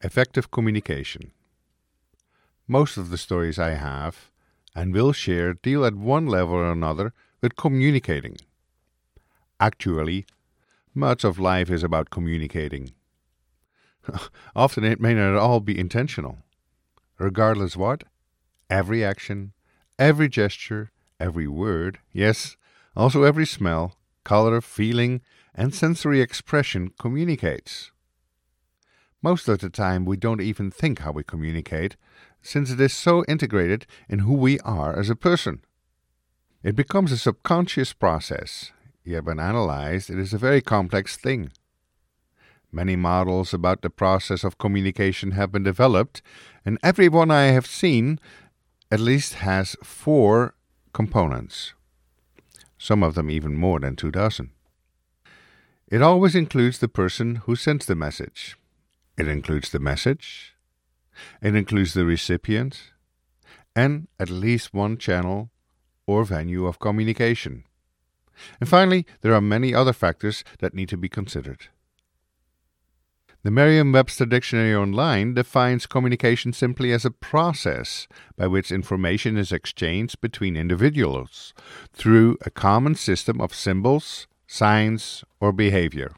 Effective communication. Most of the stories I have and will share deal at one level or another with communicating. Actually, much of life is about communicating. Often it may not all be intentional. Regardless what, every action, every gesture, every word, yes, also every smell, color, feeling, and sensory expression communicates. Most of the time we don't even think how we communicate, since it is so integrated in who we are as a person. It becomes a subconscious process, yet when analyzed it is a very complex thing. Many models about the process of communication have been developed, and every one I have seen at least has 4 components. Some of them even more than 2 dozen. It always includes the person who sends the message. It includes the message. It includes the recipient. And at least one channel or venue of communication. And finally, there are many other factors that need to be considered. The Merriam-Webster Dictionary Online defines communication simply as a process by which information is exchanged between individuals through a common system of symbols, signs, or behavior.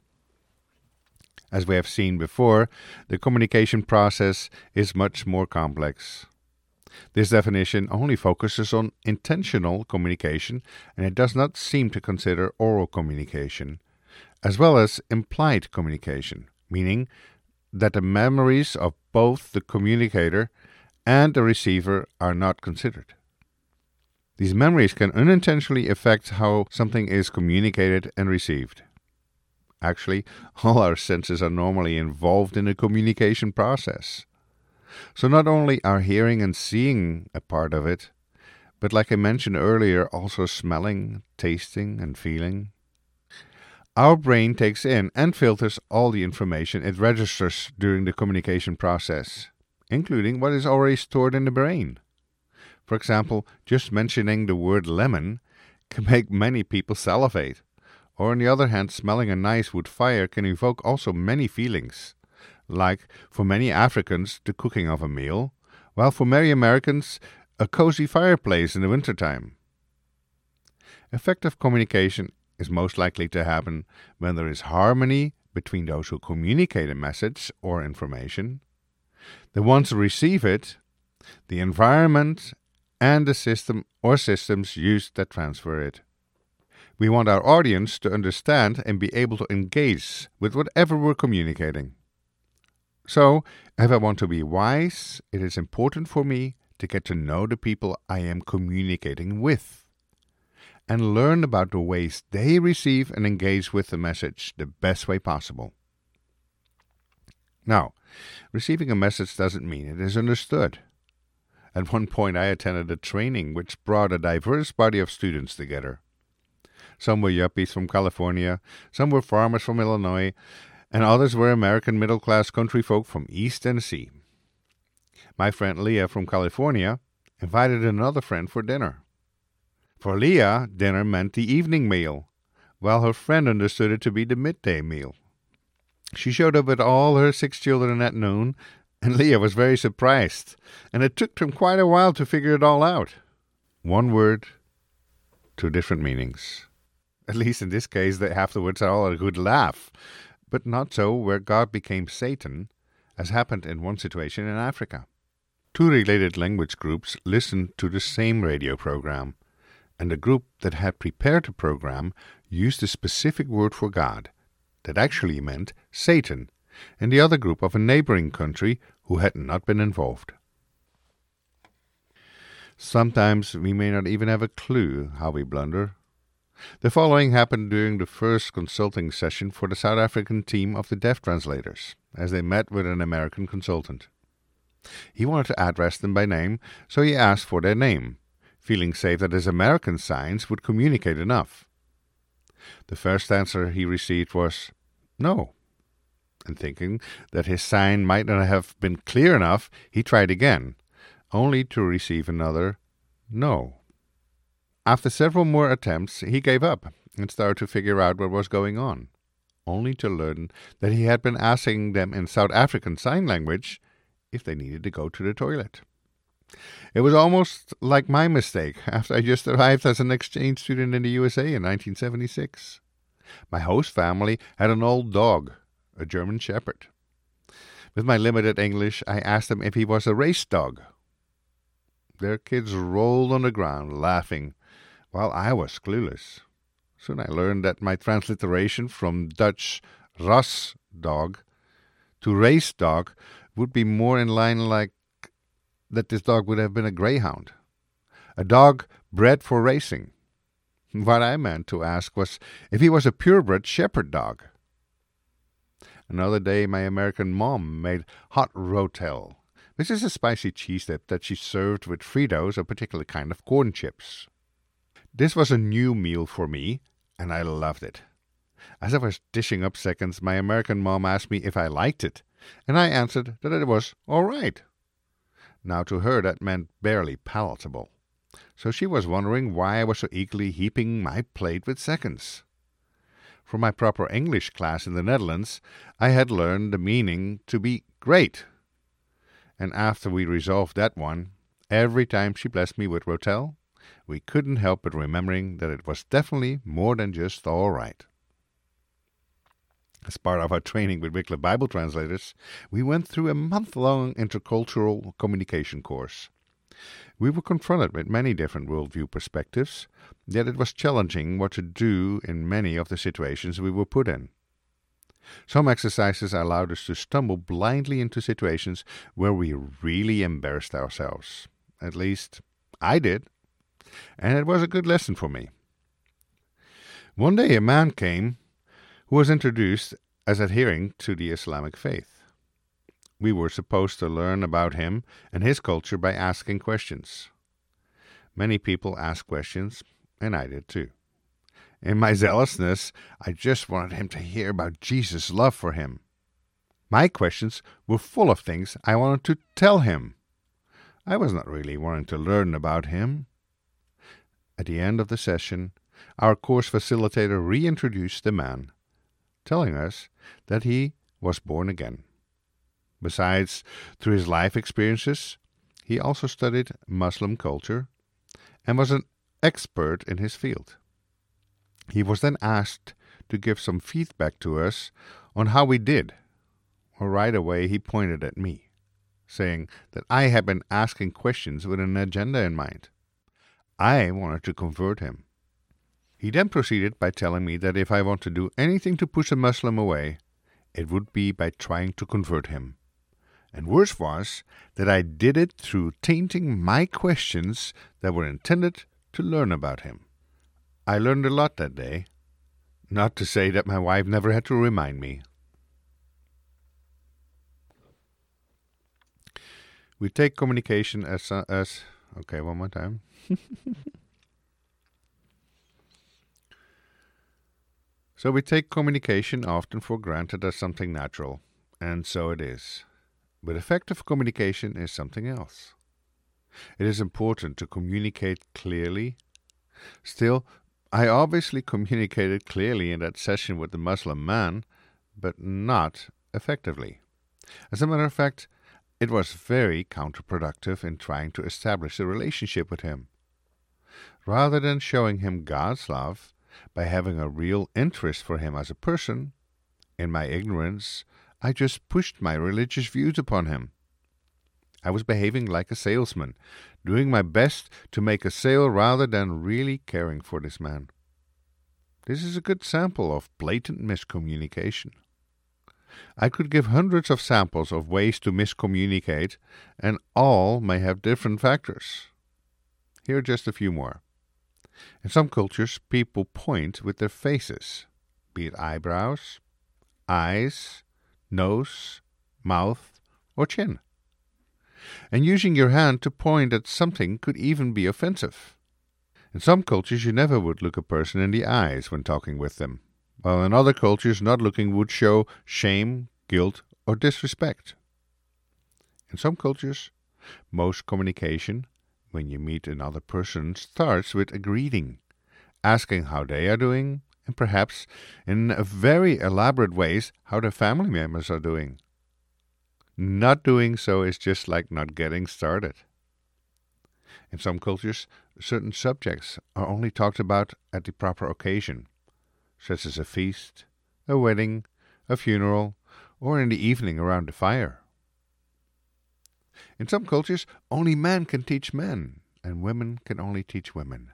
As we have seen before, the communication process is much more complex. This definition only focuses on intentional communication, and it does not seem to consider oral communication, as well as implied communication, meaning that the memories of both the communicator and the receiver are not considered. These memories can unintentionally affect how something is communicated and received. Actually, all our senses are normally involved in the communication process. So not only are hearing and seeing a part of it, but like I mentioned earlier, also smelling, tasting, and feeling. Our brain takes in and filters all the information it registers during the communication process, including what is already stored in the brain. For example, just mentioning the word lemon can make many people salivate. Or on the other hand, smelling a nice wood fire can evoke also many feelings, like for many Africans the cooking of a meal, while for many Americans a cozy fireplace in the wintertime. Effective communication is most likely to happen when there is harmony between those who communicate a message or information, the ones who receive it, the environment, and the system or systems used that transfer it. We want our audience to understand and be able to engage with whatever we're communicating. So, if I want to be wise, it is important for me to get to know the people I am communicating with and learn about the ways they receive and engage with the message the best way possible. Now, receiving a message doesn't mean it is understood. At one point I attended a training which brought a diverse body of students together. Some were yuppies from California, some were farmers from Illinois, and others were American middle-class country folk from East Tennessee. My friend Leah from California invited another friend for dinner. For Leah, dinner meant the evening meal, while her friend understood it to be the midday meal. She showed up with all her 6 children at noon, and Leah was very surprised, and it took them quite a while to figure it all out. One word, 2 different meanings. At least in this case, they afterwards are all a good laugh. But not so where God became Satan, as happened in one situation in Africa. 2 related language groups listened to the same radio program, and the group that had prepared the program used a specific word for God that actually meant Satan, and the other group of a neighboring country who had not been involved. Sometimes we may not even have a clue how we blunder. The following happened during the first consulting session for the South African team of the deaf translators, as they met with an American consultant. He wanted to address them by name, so he asked for their name, feeling safe that his American signs would communicate enough. The first answer he received was, "No." And thinking that his sign might not have been clear enough, he tried again, only to receive another "No." After several more attempts, he gave up and started to figure out what was going on. only to learn that he had been asking them in South African Sign Language if they needed to go to the toilet. It was almost like my mistake after I just arrived as an exchange student in the USA in 1976. My host family had an old dog, a German Shepherd. With my limited English, I asked them if he was a race dog. Their kids rolled on the ground, laughing, while I was clueless. Soon I learned that my transliteration from Dutch ras dog to race dog would be more in line like that this dog would have been a greyhound, a dog bred for racing. What I meant to ask was if he was a purebred shepherd dog. Another day my American mom made hot rotel. This is a spicy cheese dip that she served with Fritos, a particular kind of corn chips. This was a new meal for me, and I loved it. As I was dishing up seconds, my American mom asked me if I liked it, and I answered that it was all right. Now to her that meant barely palatable. So she was wondering why I was so eagerly heaping my plate with seconds. From my proper English class in the Netherlands, I had learned the meaning to be great. And after we resolved that one, every time she blessed me with rotel, we couldn't help but remembering that it was definitely more than just all right. As part of our training with Wycliffe Bible translators, we went through a month-long intercultural communication course. We were confronted with many different worldview perspectives, yet it was challenging what to do in many of the situations we were put in. Some exercises allowed us to stumble blindly into situations where we really embarrassed ourselves. At least, I did. And it was a good lesson for me. One day a man came who was introduced as adhering to the Islamic faith. We were supposed to learn about him and his culture by asking questions. Many people asked questions, and I did too. In my zealousness, I just wanted him to hear about Jesus' love for him. My questions were full of things I wanted to tell him. I was not really wanting to learn about him. At the end of the session, our course facilitator reintroduced the man, telling us that he was born again. Besides, through his life experiences, he also studied Muslim culture and was an expert in his field. He was then asked to give some feedback to us on how we did. Well, right away he pointed at me, saying that I had been asking questions with an agenda in mind. I wanted to convert him. He then proceeded by telling me that if I want to do anything to push a Muslim away, it would be by trying to convert him. And worse was that I did it through tainting my questions that were intended to learn about him. I learned a lot that day, not to say that my wife never had to remind me. We take communication as okay, one more time. So we take communication often for granted as something natural, and so it is. But effective communication is something else. It is important to communicate clearly. Still, I obviously communicated clearly in that session with the Muslim man, but not effectively. As a matter of fact, it was very counterproductive in trying to establish a relationship with him. Rather than showing him God's love by having a real interest for him as a person, in my ignorance, I just pushed my religious views upon him. I was behaving like a salesman, doing my best to make a sale rather than really caring for this man. This is a good sample of blatant miscommunication. I could give hundreds of samples of ways to miscommunicate, and all may have different factors. Here are just a few more. In some cultures, people point with their faces, be it eyebrows, eyes, nose, mouth, or chin. And using your hand to point at something could even be offensive. In some cultures, you never would look a person in the eyes when talking with them, while in other cultures, not looking would show shame, guilt, or disrespect. In some cultures, most communication, when you meet another person, starts with a greeting, asking how they are doing and perhaps in very elaborate ways how their family members are doing. Not doing so is just like not getting started. In some cultures, certain subjects are only talked about at the proper occasion, such as a feast, a wedding, a funeral, or in the evening around the fire. In some cultures, only men can teach men, and women can only teach women.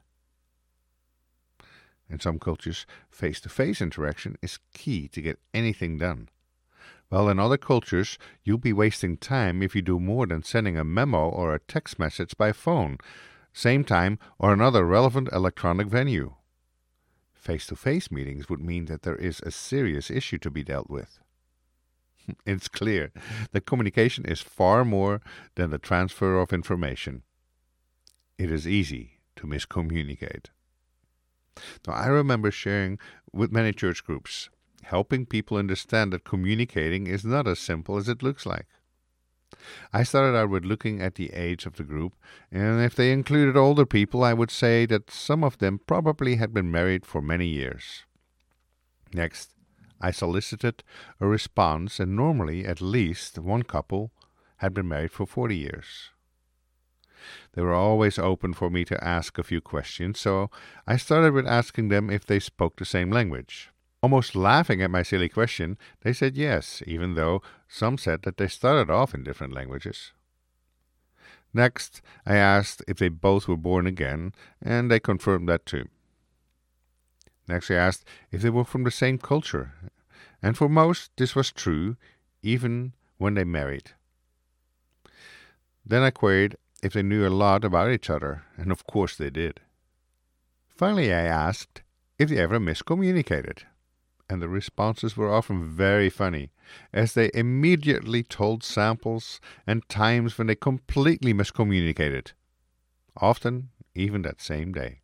In some cultures, face-to-face interaction is key to get anything done. While in other cultures, you'll be wasting time if you do more than sending a memo or a text message by phone, same time, or another relevant electronic venue. Face-to-face meetings would mean that there is a serious issue to be dealt with. It's clear that communication is far more than the transfer of information. It is easy to miscommunicate. Now, I remember sharing with many church groups, helping people understand that communicating is not as simple as it looks like. I started out with looking at the age of the group, and if they included older people, I would say that some of them probably had been married for many years. Next, I solicited a response, and normally at least one couple had been married for 40 years. They were always open for me to ask a few questions, so I started with asking them if they spoke the same language. Almost laughing at my silly question, they said yes, even though some said that they started off in different languages. Next, I asked if they both were born again, and they confirmed that too. Next, I asked if they were from the same culture, and for most this was true, even when they married. Then I queried if they knew a lot about each other, and of course they did. Finally, I asked if they ever miscommunicated, and the responses were often very funny, as they immediately told samples and times when they completely miscommunicated, often even that same day.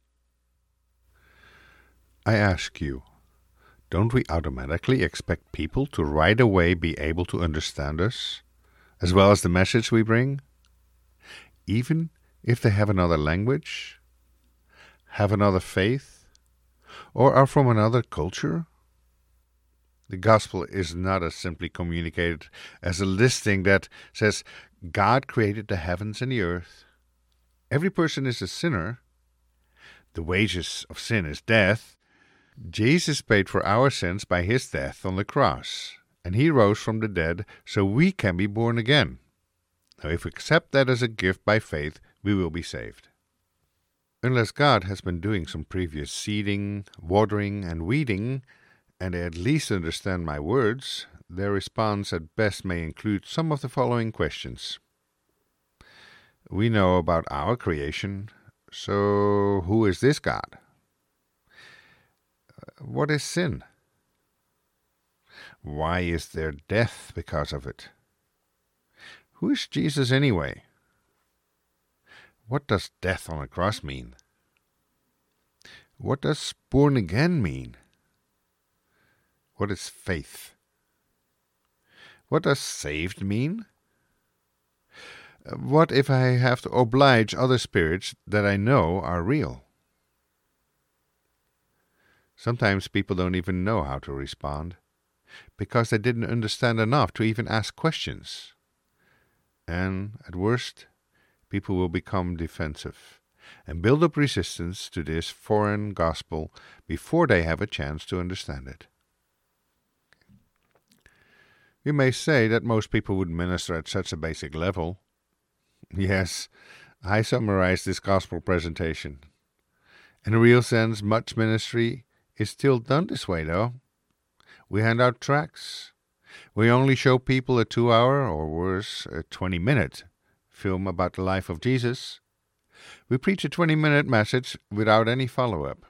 I ask you, don't we automatically expect people to right away be able to understand us, as well as the message we bring? Even if they have another language, have another faith, or are from another culture? The gospel is not as simply communicated as a listing that says, God created the heavens and the earth. Every person is a sinner. The wages of sin is death. Jesus paid for our sins by his death on the cross, and he rose from the dead so we can be born again. Now, if we accept that as a gift by faith, we will be saved. Unless God has been doing some previous seeding, watering, and weeding, and they at least understand my words, their response at best may include some of the following questions. We know about our creation, so who is this God? What is sin? Why is there death because of it? Who is Jesus anyway? What does death on a cross mean? What does born again mean? What is faith? What does saved mean? What if I have to oblige other spirits that I know are real? Sometimes people don't even know how to respond, because they didn't understand enough to even ask questions. And, at worst, people will become defensive and build up resistance to this foreign gospel before they have a chance to understand it. You may say that most people would minister at such a basic level. Yes, I summarized this gospel presentation. In a real sense, much ministry is still done this way, though. We hand out tracts. We only show people a 2-hour, or worse, a 20-minute film about the life of Jesus. We preach a 20-minute message without any follow-up.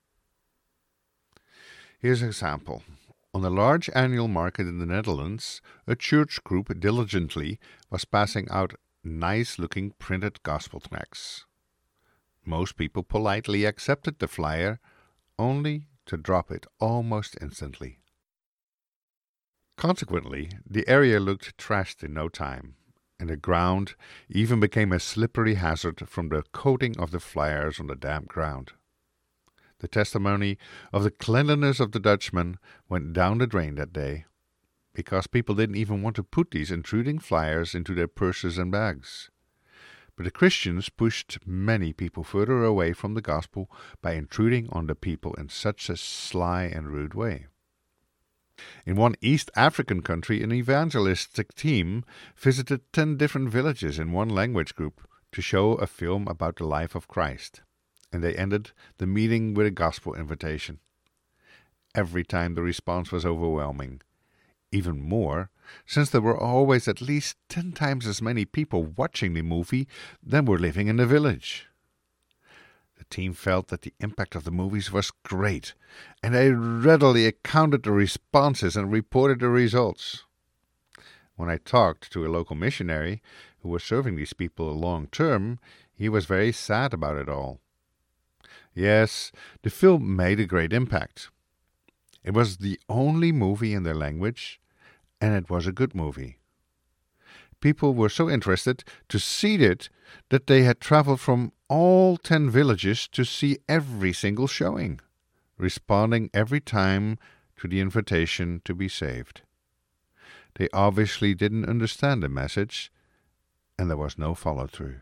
Here's an example. On a large annual market in the Netherlands, a church group diligently was passing out nice-looking printed gospel tracts. Most people politely accepted the flyer, only to drop it almost instantly. Consequently, the area looked trashed in no time, and the ground even became a slippery hazard from the coating of the flyers on the damp ground. The testimony of the cleanliness of the Dutchman went down the drain that day, because people didn't even want to put these intruding flyers into their purses and bags. But the Christians pushed many people further away from the gospel by intruding on the people in such a sly and rude way. In one East African country, an evangelistic team visited 10 different villages in one language group to show a film about the life of Christ, and they ended the meeting with a gospel invitation. Every time the response was overwhelming. Even more, since there were always at least 10 times as many people watching the movie than were living in the village. The team felt that the impact of the movies was great, and they readily counted the responses and reported the results. When I talked to a local missionary who was serving these people long term, he was very sad about it all. Yes, the film made a great impact. It was the only movie in their language, and it was a good movie. People were so interested to see it that they had traveled from all 10 villages to see every single showing, responding every time to the invitation to be saved. They obviously didn't understand the message, and there was no follow-through.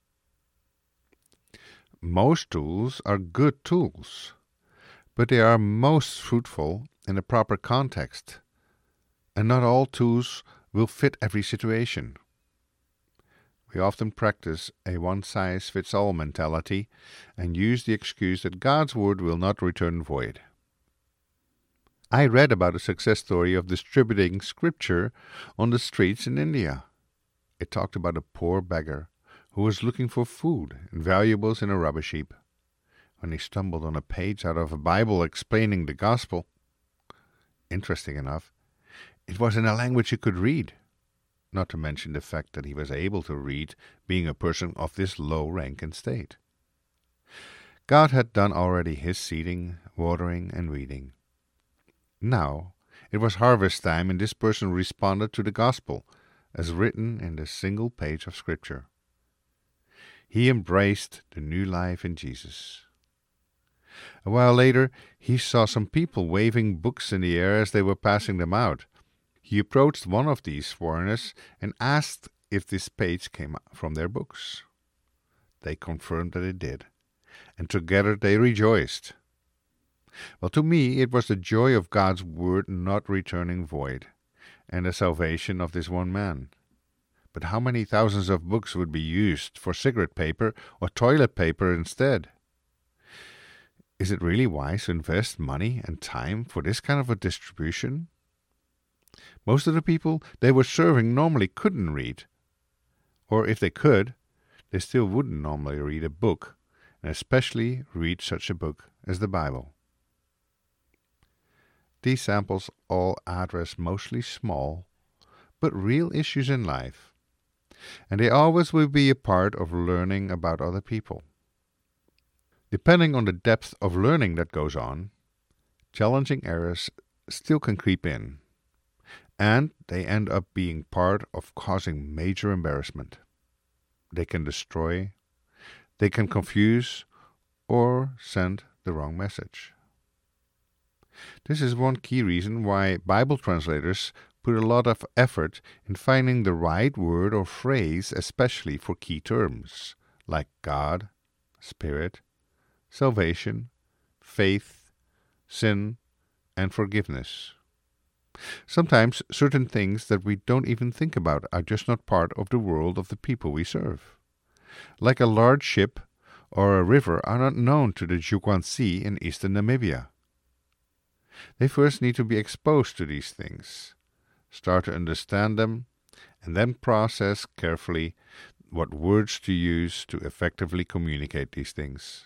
Most tools are good tools, but they are most fruitful in a proper context, and not all tools will fit every situation. We often practice a one-size-fits-all mentality and use the excuse that God's word will not return void. I read about a success story of distributing scripture on the streets in India. It talked about a poor beggar who was looking for food and valuables in a rubbish heap. When he stumbled on a page out of a Bible explaining the gospel, interesting enough, it was in a language he could read, not to mention the fact that he was able to read, being a person of this low rank and state. God had done already his seeding, watering, and weeding. Now it was harvest time, and this person responded to the gospel, as written in the single page of Scripture. He embraced the new life in Jesus. A while later, he saw some people waving books in the air as they were passing them out. He approached one of these foreigners and asked if this page came from their books. They confirmed that it did, and together they rejoiced. Well, to me, it was the joy of God's word not returning void, and the salvation of this one man. But how many thousands of books would be used for cigarette paper or toilet paper instead? Is it really wise to invest money and time for this kind of a distribution? Most of the people they were serving normally couldn't read. Or if they could, they still wouldn't normally read a book, and especially read such a book as the Bible. These samples all address mostly small, but real issues in life, and they always will be a part of learning about other people. Depending on the depth of learning that goes on, challenging errors still can creep in, and they end up being part of causing major embarrassment. They can destroy, they can confuse, or send the wrong message. This is one key reason why Bible translators put a lot of effort in finding the right word or phrase, especially for key terms like God, Spirit, salvation, faith, sin, and forgiveness. Sometimes certain things that we don't even think about are just not part of the world of the people we serve. Like a large ship or a river are not known to the Jukwaan Sea in eastern Namibia. They first need to be exposed to these things, start to understand them, and then process carefully what words to use to effectively communicate these things.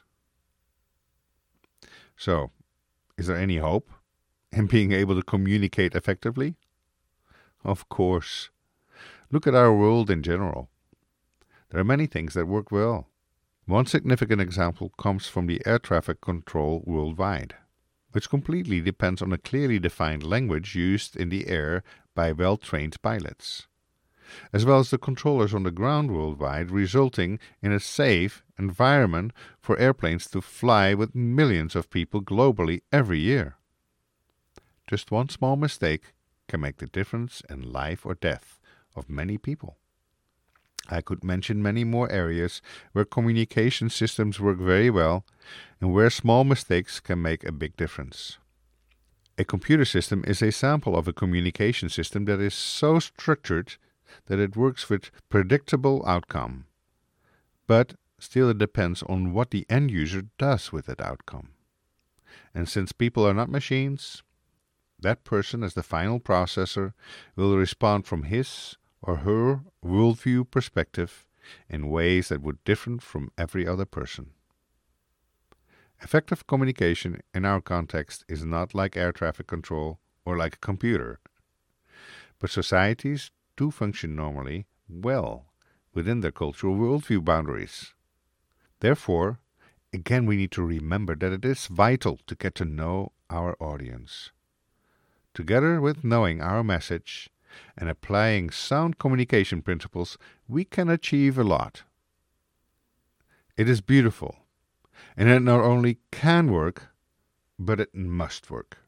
So, is there any hope in being able to communicate effectively? Of course. Look at our world in general. There are many things that work well. One significant example comes from the air traffic control worldwide, which completely depends on a clearly defined language used in the air by well-trained pilots. as well as the controllers on the ground worldwide, resulting in a safe environment for airplanes to fly with millions of people globally every year. Just one small mistake can make the difference in life or death of many people. I could mention many more areas where communication systems work very well and where small mistakes can make a big difference. A computer system is a sample of a communication system that is so structured that it works with predictable outcome. But still it depends on what the end user does with that outcome. And since people are not machines, that person as the final processor will respond from his or her worldview perspective in ways that would differ from every other person. Effective communication in our context is not like air traffic control or like a computer. But societies do function normally well within their cultural worldview boundaries. Therefore, again we need to remember that it is vital to get to know our audience. Together with knowing our message and applying sound communication principles, we can achieve a lot. It is beautiful, and it not only can work, but it must work.